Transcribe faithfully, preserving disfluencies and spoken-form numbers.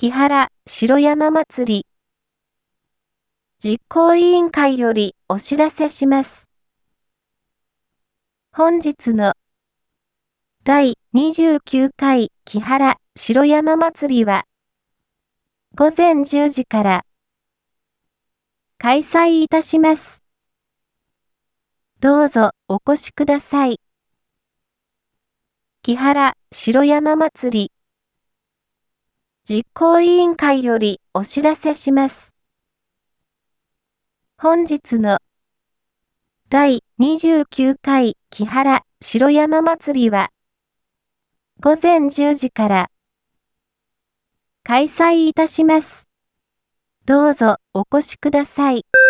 木原城山祭り実行委員会よりお知らせします。本日のだいにじゅうきゅうかい木原城山祭りはごぜんじゅうじから開催いたします。どうぞお越しください。木原城山祭り実行委員会よりお知らせします。本日のだいにじゅうきゅうかい木原城山祭りはごぜんじゅうじから開催いたします。どうぞお越しください。